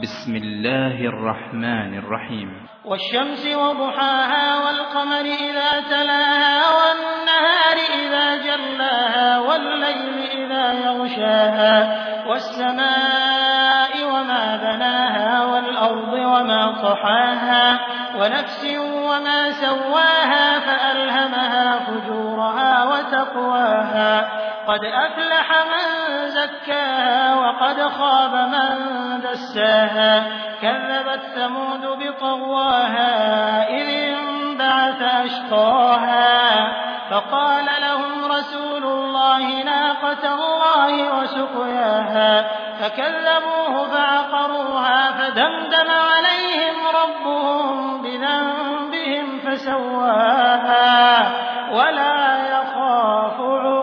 بسم الله الرحمن الرحيم والشمس وضحاها والقمر إذا تلاها والنهار إذا جلاها والليل إذا يغشاها والسماء وما بناها والأرض وما طحاها ونفس وما سواها فألهمها فجورها وتقواها قد أفلح من زكاها وقد خاب من دساها كذبت ثمود بطغواها إذ انبعث أشقاها فقال لهم رسول الله ناقة الله وسقياها فكذبوه فعقروها فدمدم عليهم ربهم بذنبهم فسواها ولا يخاف